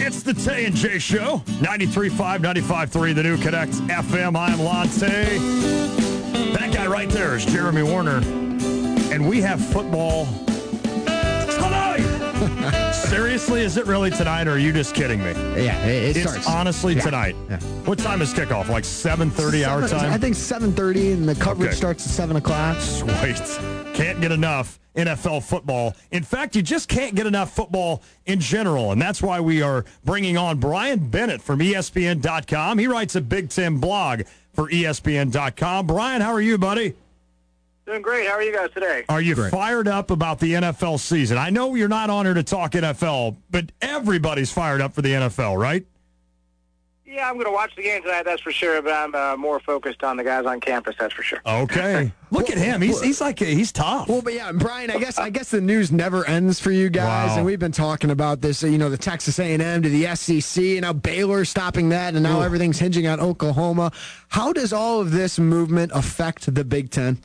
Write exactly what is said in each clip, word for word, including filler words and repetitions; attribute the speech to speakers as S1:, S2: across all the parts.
S1: It's the Tay and Jay Show, ninety-three point five, ninety-five point three, the new Connect F M. I'm Lante. That guy right there is Jeremy Warner. And we have football tonight. Seriously, is it really tonight, or are you just kidding me?
S2: Yeah, it, it
S1: it's
S2: starts.
S1: honestly
S2: yeah.
S1: tonight.
S2: Yeah.
S1: What time is kickoff? Like seven thirty our time?
S2: I think seven thirty, and the coverage
S1: Okay.
S2: starts at seven o'clock.
S1: Sweet. Can't get enough N F L football. In fact, you just can't get enough football in general, and that's why we are bringing on Brian Bennett from E S P N dot com. He writes a Big Ten blog for E S P N dot com. Brian, how are you, buddy?
S3: Doing great. How are you guys today?
S1: Are you
S2: Great.
S1: fired up about the N F L season? I know you're not on here to talk N F L, but everybody's fired up for the N F L, right?
S3: Yeah, I'm going to watch the game tonight, that's for sure, but I'm uh, more focused on the guys on campus, that's for sure.
S1: Okay. Look at him. He's he's like he's tough.
S2: Well, but yeah, Brian, I guess I guess the news never ends for you guys,
S1: Wow.
S2: and we've been talking about this. You know, the Texas A and M to the S E C, and now Baylor stopping that, and now
S1: Ooh.
S2: everything's hinging on Oklahoma. How does all of this movement affect the Big Ten?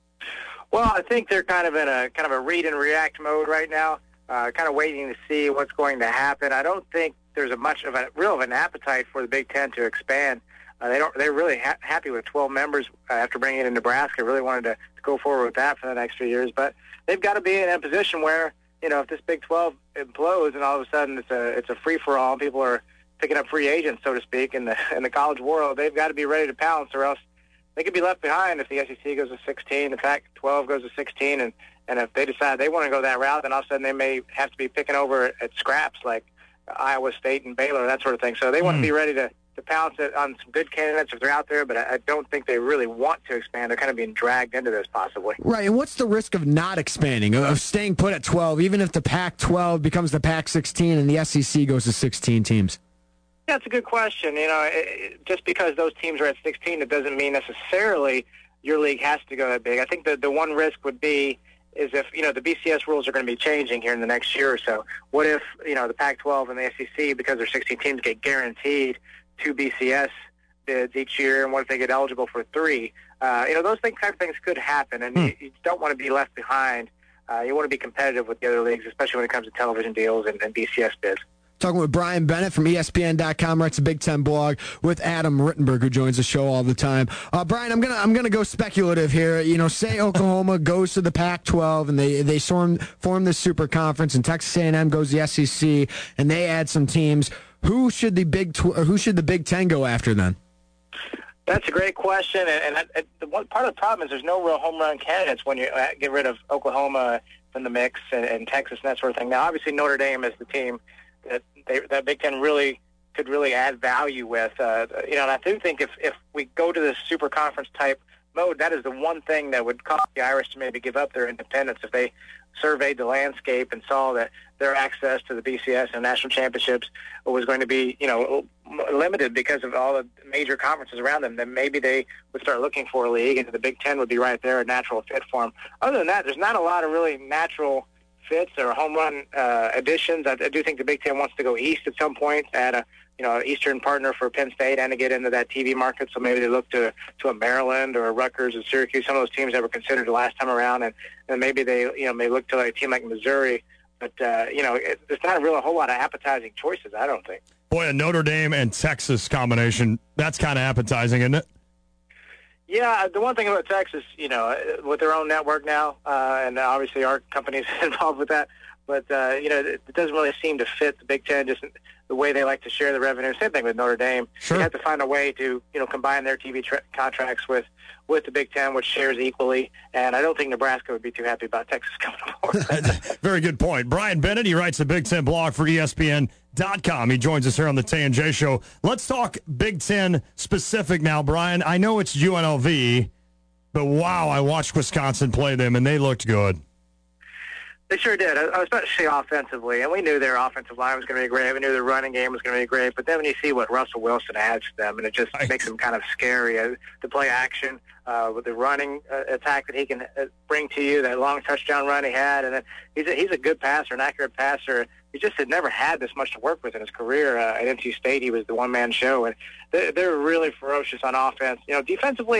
S3: Well, I think they're kind of in a kind of a read and react mode right now, uh, kind of waiting to see what's going to happen. I don't think there's a much of a real of an appetite for the Big Ten to expand. Uh, they don't. They're really ha- happy with twelve members uh, after bringing it in Nebraska. Really wanted to, to go forward with that for the next few years, but they've got to be in a position where, you know, if this Big twelve implodes and all of a sudden it's a it's a free for all, people are picking up free agents, so to speak, in the in the college world, they've got to be ready to pounce, or else they could be left behind if the S E C goes to sixteen, the Pac twelve goes to sixteen, and, and if they decide they want to go that route, then all of a sudden they may have to be picking over at scraps like Iowa State and Baylor, that sort of thing. So they want to be ready to, to pounce it on some good candidates if they're out there, but I, I don't think they really want to expand. They're kind of being dragged into this possibly.
S2: Right, and what's the risk of not expanding, of staying put at twelve, even if the Pac twelve becomes the Pac sixteen and the S E C goes to sixteen teams?
S3: Yeah, it's a good question. You know, it, it, just because those teams are at sixteen, it doesn't mean necessarily your league has to go that big. I think the the one risk would be is if, you know, the B C S rules are going to be changing here in the next year or so. What if, you know, the Pac twelve and the S E C, because they're sixteen teams, get guaranteed two B C S bids each year, and what if they get eligible for three? Uh, you know, those things, kind of things could happen, and
S1: Hmm.
S3: you, you don't want to be left behind. Uh, you want to be competitive with the other leagues, especially when it comes to television deals and, and B C S bids.
S2: Talking with Brian Bennett from E S P N dot com, writes a Big Ten blog with Adam Rittenberg, who joins the show all the time. Uh, Brian, I'm gonna I'm gonna go speculative here. You know, say Oklahoma goes to the Pac twelve and they they form form this super conference, and Texas A and M goes to the S E C, and they add some teams. Who should the Big Tw- or who should the Big Ten go after then?
S3: That's a great question, and, and, and the one part of the problem is there's no real home run candidates when you uh, get rid of Oklahoma from the mix and, and Texas and that sort of thing. Now, obviously, Notre Dame is the team that they, that Big Ten really could really add value with. Uh, you know, and I do think if, if we go to this super conference type mode, that is the one thing that would cause the Irish to maybe give up their independence if they surveyed the landscape and saw that their access to the B C S and national championships was going to be, you know, limited because of all the major conferences around them. Then maybe they would start looking for a league, and the Big Ten would be right there, a natural fit for them. Other than that, there's not a lot of really natural fits or home run uh, additions. I, I do think the Big Ten wants to go east at some point, add a you know Eastern partner for Penn State, and to get into that T V market. So maybe they look to to a Maryland or a Rutgers and Syracuse, some of those teams that were considered the last time around, and, and maybe they you know may look to like a team like Missouri. But uh, you know it, there's not really a whole lot of appetizing choices, I don't think.
S1: Boy, a Notre Dame and Texas combination, that's kind of appetizing, isn't it?
S3: Yeah, the one thing about Texas, you know, with their own network now, uh, and obviously our company's involved with that, but, uh, you know, it, it doesn't really seem to fit the Big Ten, just the way they like to share the revenue. Same thing with Notre Dame.
S1: Sure.
S3: They have to find a way to, you know, combine their T V tra- contracts with, with the Big Ten, which shares equally, and I don't think Nebraska would be too happy about Texas coming aboard.
S1: Very good point. Brian Bennett, he writes the Big Ten blog for E S P N dot com. He joins us here on the Tay and Jay Show. Let's talk Big Ten specific now, Brian. I know it's U N L V, but wow, I watched Wisconsin play them, and they looked good.
S3: They sure did, especially offensively. And we knew their offensive line was going to be great. We knew their running game was going to be great. But then when you see what Russell Wilson adds to them, and it just
S1: Right.
S3: makes them kind of scary uh, to play action uh, with the running uh, attack that he can uh, bring to you, that long touchdown run he had. And then he's a, he's a good passer, an accurate passer. He just had never had this much to work with in his career. Uh, at N C State, he was the one-man show. And they're, they're really ferocious on offense. You know, defensively, I,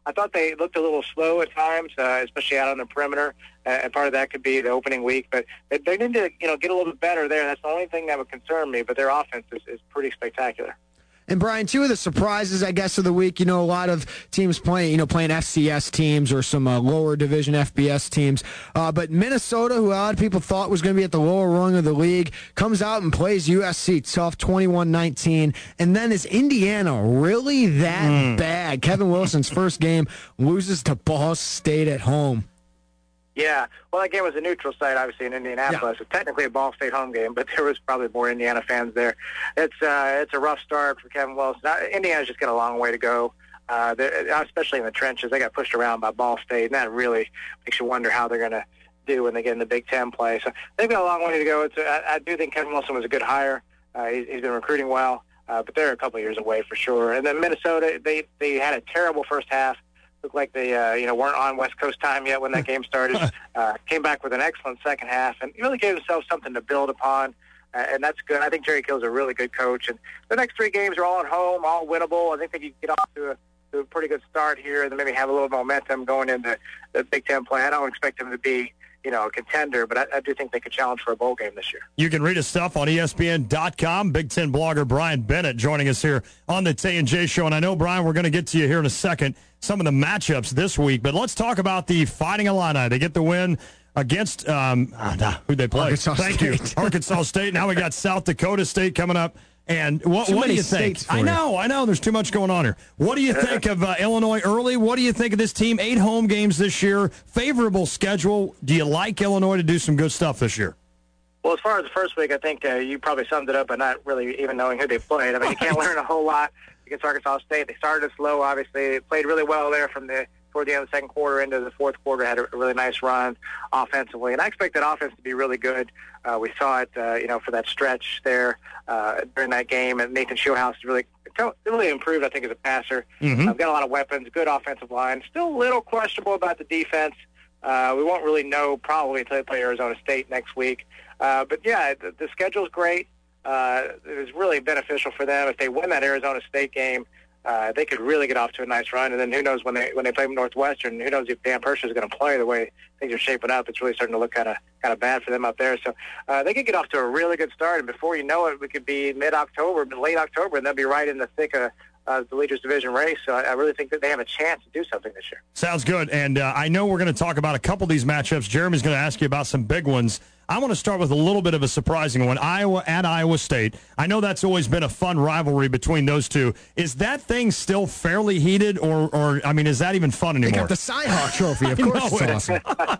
S3: I thought they looked a little slow at times, uh, especially out on the perimeter, uh, and part of that could be the opening week. But they, they need to, you know, get a little bit better there. That's the only thing that would concern me. But their offense is, is pretty spectacular.
S2: And Brian, two of the surprises, I guess, of the week, you know, a lot of teams playing, you know, playing F C S teams or some uh, lower division F B S teams. Uh, but Minnesota, who a lot of people thought was going to be at the lower rung of the league, comes out and plays U S C tough, twenty-one nineteen. And then is Indiana really that mm. bad? Kevin Wilson's first game loses to Ball State at home.
S3: Yeah, well, that game was a neutral site, obviously, in Indianapolis. Yeah. It's technically a Ball State home game, but there was probably more Indiana fans there. It's uh, it's a rough start for Kevin Wilson. Indiana's just got a long way to go, uh, especially in the trenches. They got pushed around by Ball State, and that really makes you wonder how they're going to do when they get in the Big Ten play. So they've got a long way to go. It's a, I, I do think Kevin Wilson was a good hire. Uh, he's, he's been recruiting well, uh, but they're a couple of years away for sure. And then Minnesota, they, they had a terrible first half. Looked like they, uh, you know, weren't on West Coast time yet when that game started. Uh, came back with an excellent second half and really gave themselves something to build upon, uh, and that's good. I think Jerry Kill's a really good coach, and the next three games are all at home, all winnable. I think they can get off to a, to a pretty good start here, and then maybe have a little momentum going into the Big Ten play. I don't expect them to be, you know, a contender, but I, I do think they could challenge for a bowl game this year.
S1: You can read his stuff on E S P N dot com. Big Ten blogger Brian Bennett joining us here on the Tay and Jay Show. And I know, Brian, we're going to get to you here in a second, some of the matchups this week, but let's talk about the Fighting Illini. They get the win against, um, oh, nah, who'd they play?
S2: Arkansas
S1: Thank
S2: State.
S1: you. Arkansas State. Now we got South Dakota State coming up. And what,
S2: Too
S1: what do
S2: many
S1: you think?
S2: states for
S1: I know, I know. There's too much going on here. What do you think of uh, Illinois early? What do you think of this team? Eight home games this year. Favorable schedule. Do you like Illinois to do some good stuff this year?
S3: Well, as far as the first week, I think uh, you probably summed it up by not really even knowing who they played. I mean, you can't learn a whole lot against Arkansas State. They started slow, obviously. They played really well there from the toward the end of the second quarter into the fourth quarter, had a really nice run offensively. And I expect that offense to be really good. Uh, we saw it, uh, you know, for that stretch there uh, during that game. And Nathan Shieldhouse really really improved, I think, as a passer.
S1: Mm-hmm.
S3: Uh, got a lot of weapons, good offensive line. Still a little questionable about the defense. Uh, we won't really know probably until they play Arizona State next week. Uh, but, yeah, the, the schedule's great. Uh, it was really beneficial for them. If they win that Arizona State game, Uh, they could really get off to a nice run, and then who knows when they when they play Northwestern? Who knows if Dan Pershing is going to play the way things are shaping up? It's really starting to look kind of kind of bad for them up there. So uh, they could get off to a really good start, and before you know it, we could be mid-October, late October, and they'll be right in the thick of uh, the Leaders Division race. So I, I really think that they have a chance to do something this year.
S1: Sounds good, and uh, I know we're going to talk about a couple of these matchups. Jeremy's going to ask you about some big ones. I want to start with a little bit of a surprising one. Iowa at Iowa State. I know that's always been a fun rivalry between those two. Is that thing still fairly heated, or, or I mean, is that even fun anymore?
S2: They got the Cy-Hawk Trophy. Of course it's awesome.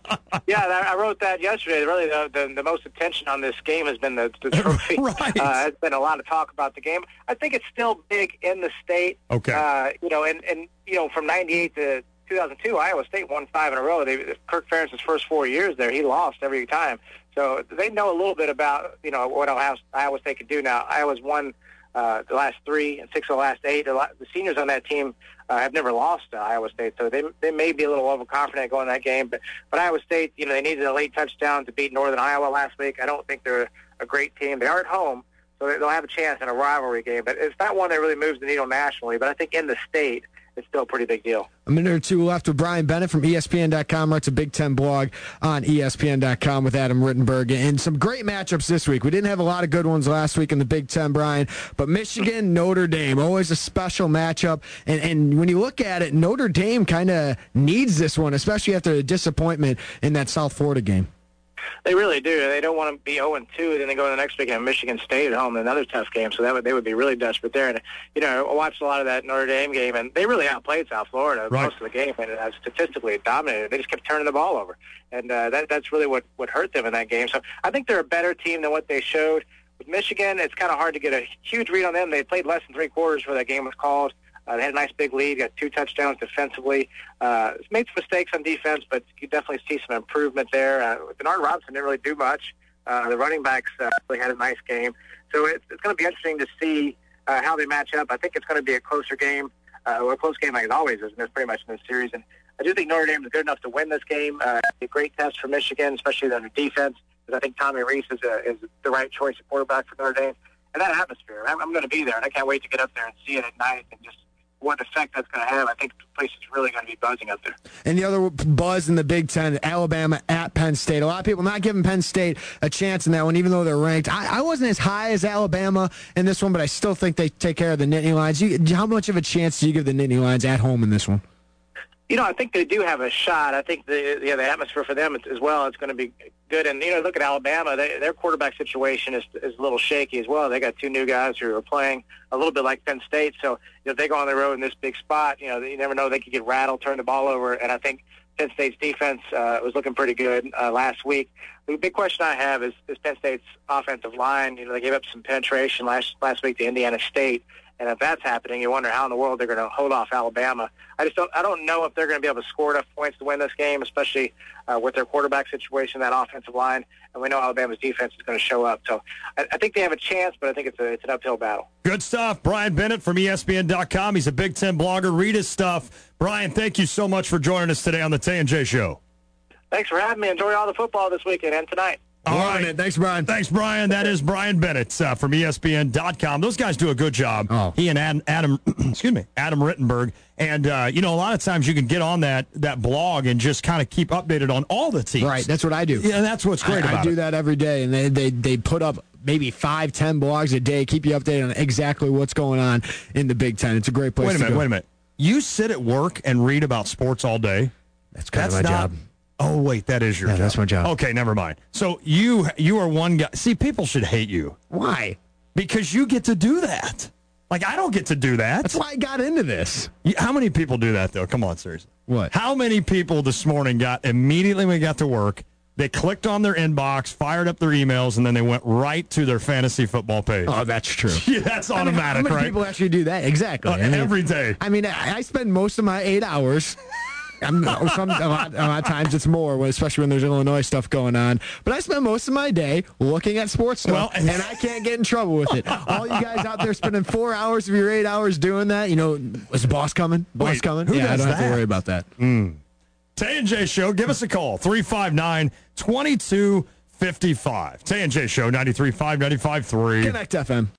S3: Yeah, I wrote that yesterday. Really, the, the, the most attention on this game has been the, the trophy.
S1: Right.
S3: Uh, there's been a lot of talk about the game. I think it's still big in the state.
S1: Okay.
S3: Uh, you know, and, and, you know, from ninety-eight to two thousand two, Iowa State won five in a row. They, Kirk Ferentz's first four years there, he lost every time. So they know a little bit about, you know, what Iowa State can do now. Iowa's won uh, the last three and six of the last eight. The, the seniors on that team uh, have never lost to Iowa State, so they they may be a little overconfident going that game. But, but Iowa State, you know, they needed a late touchdown to beat Northern Iowa last week. I don't think they're a great team. They are at home, so they'll have a chance in a rivalry game. But it's not one that really moves the needle nationally. But I think in the state, it's still a pretty big deal.
S2: A minute or two left with Brian Bennett from E S P N dot com. Writes a Big Ten blog on E S P N dot com with Adam Rittenberg. And some great matchups this week. We didn't have a lot of good ones last week in the Big Ten, Brian. But Michigan, Notre Dame, always a special matchup. And, and when you look at it, Notre Dame kind of needs this one, especially after the disappointment in that South Florida game.
S3: They really do. They don't want to be oh and two, then they go to the next week and Michigan State at home, another tough game. So that would, they would be really desperate there. And, you know, I watched a lot of that Notre Dame game, and they really outplayed South Florida
S1: right.
S3: most of the game, and uh, statistically it dominated. They just kept turning the ball over. And uh, that, that's really what, what hurt them in that game. So I think they're a better team than what they showed. With Michigan, it's kind of hard to get a huge read on them. They played less than three quarters before that game was called. Uh, they had a nice big lead, got two touchdowns defensively. Uh, made some mistakes on defense, but you definitely see some improvement there. Uh, Denard Robinson didn't really do much. Uh, the running backs uh, really had a nice game. So it's, it's going to be interesting to see uh, how they match up. I think it's going to be a closer game, uh, or a close game like it always is, and it's pretty much in this series. And I do think Notre Dame is good enough to win this game. Uh, a great test for Michigan, especially on their defense, because I think Tommy Rees is, a, is the right choice of quarterback for Notre Dame. And that atmosphere, I'm, I'm going to be there, and I can't wait to get up there and see it at night and just what effect that's going to have. I think the place is really going to be buzzing up there.
S2: And the other buzz in the Big Ten, Alabama at Penn State. A lot of people not giving Penn State a chance in that one, even though they're ranked. I, I wasn't as high as Alabama in this one, but I still think they take care of the Nittany Lions. You, how much of a chance do you give the Nittany Lions at home in this one?
S3: You know, I think they do have a shot. I think the yeah, the atmosphere for them as well is going to be good. And, you know, look at Alabama. They, their quarterback situation is, is a little shaky as well. They got two new guys who are playing a little bit like Penn State. So, you know, they go on the road in this big spot. You know, you never know. They could get rattled, turn the ball over. And I think Penn State's defense uh, was looking pretty good uh, last week. The big question I have is, is Penn State's offensive line. You know, they gave up some penetration last last week to Indiana State. And if that's happening, you wonder how in the world they're going to hold off Alabama. I just don't. I don't know if they're going to be able to score enough points to win this game, especially uh, with their quarterback situation, that offensive line. And we know Alabama's defense is going to show up. So I, I think they have a chance, but I think it's a, it's an uphill battle.
S1: Good stuff. Brian Bennett from E S P N dot com. He's a Big Ten blogger. Read his stuff. Brian, thank you so much for joining us today on the Tay and Jay Show.
S3: Thanks for having me. Enjoy all the football this weekend and tonight.
S1: All right.
S2: It. Thanks, Brian.
S1: Thanks, Brian. That is Brian Bennett uh, from E S P N dot com. Those guys do a good job.
S2: Oh.
S1: He and Adam, Adam excuse me, Adam Rittenberg. And, uh, you know, a lot of times you can get on that, that blog and just kind of keep updated on all the teams.
S2: Right. That's what I do.
S1: Yeah, that's what's great
S2: I,
S1: about
S2: I do
S1: it.
S2: that every day, and they, they, they put up maybe five, ten blogs a day, keep you updated on exactly what's going on in the Big Ten. It's a great place
S1: Wait a
S2: to
S1: minute,
S2: go.
S1: wait a minute. You sit at work and read about sports all day?
S2: That's kind
S1: That's
S2: of my
S1: not,
S2: job.
S1: Oh, wait, that is your
S2: Yeah,
S1: job.
S2: that's my job.
S1: Okay, never mind. So you you are one guy. See, people should hate you
S2: Why?
S1: because you get to do that. Like, I don't get to do that.
S2: That's why I got into this.
S1: You- How many people do that, though? Come on, seriously.
S2: What?
S1: How many people this morning got immediately when they got to work, they clicked on their inbox, fired up their emails, and then they went right to their fantasy football page?
S2: Oh, that's true.
S1: Yeah, that's
S2: I mean,
S1: automatic,
S2: how many
S1: right?
S2: people actually do that? Exactly.
S1: Uh,
S2: I mean,
S1: every day.
S2: I mean, I, I spend most of my eight hours. I'm, some, a, lot, a lot of times it's more, when- especially when there's Illinois stuff going on. But I spend most of my day looking at sports stuff,
S1: Well,
S2: and I can't get in trouble with it. All you guys out there spending four hours of your eight hours doing that, you know, is the boss coming? Boss
S1: Wait,
S2: coming?
S1: who
S2: yeah, I
S1: does
S2: don't have
S1: that?
S2: to worry about that.
S1: Tay and Jay Show, give us a call, three five nine, two two five five. Tay and Jay Show, ninety-three point five, ninety-five point three.
S2: Connect F M.